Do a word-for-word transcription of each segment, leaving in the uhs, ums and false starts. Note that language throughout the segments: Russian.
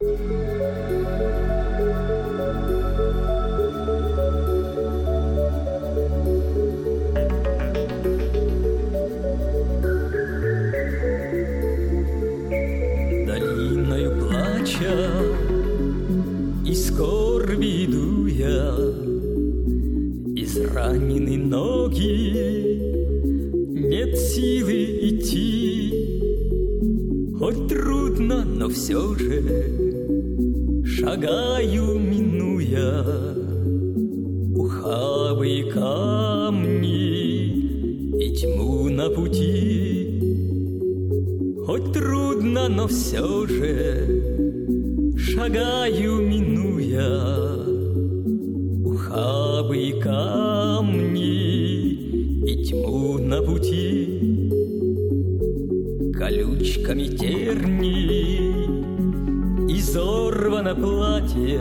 Долиною плача и скорби иду я, изранены ноги, нет силы идти. Хоть трудно, но все же шагаю, минуя ухабы и камни и тьму на пути. Хоть трудно, но все же шагаю, минуя ухабы и камни и тьму на пути. Колючками терни изорвано платье,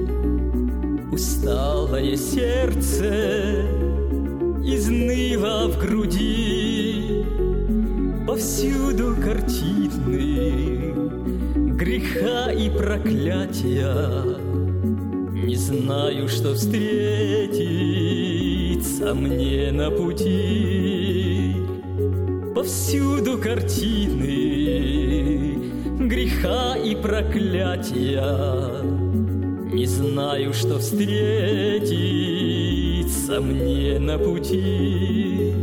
усталое сердце изныло в груди. Повсюду картины греха и проклятия. Не знаю, что встретится мне на пути. Повсюду картины греха и проклятия. Не знаю, что встретится мне на пути.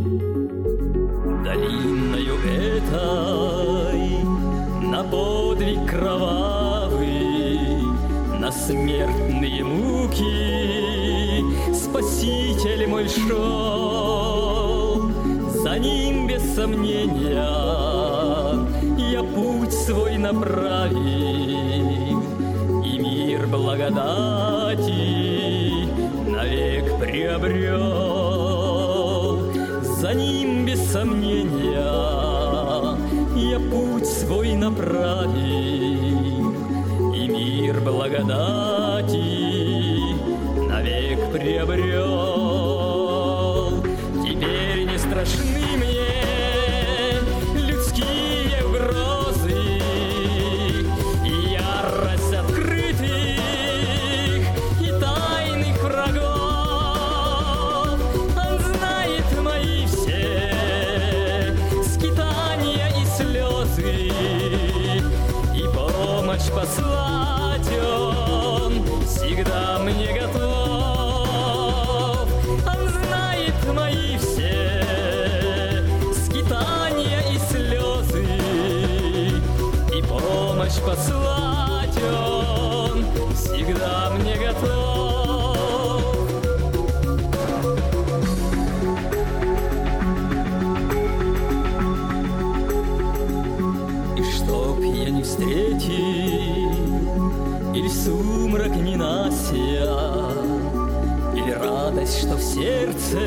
Долиною этой на подвиг кровавый, на смертные муки Спаситель мой шел. За ним без сомнения я путь свой направил, и мир благодати навек приобрел. За ним без сомнения я путь свой направил, и мир благодати навек приобрел. Теперь не страшны мне людские угрозы и ярость открытых и тайных врагов. Он знает мои все скитания и слезы, и помощь послать он всегда мне готов. Он знает мои все скитания и слезы, и помощь послать он всегда мне готов. И чтоб я не встретил или сумрак не нася, или радость, что в сердце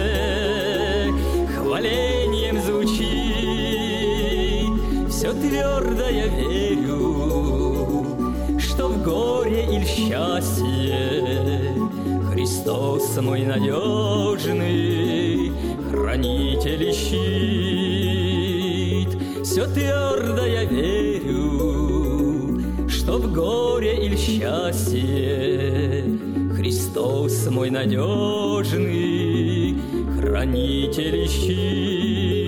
хвалением звучит, все твердо я верю, что в горе или счастье Христос мой надежный хранитель и щит. Все твердо я верю, что в горе или счастье Христос мой надежный хранитель и щит.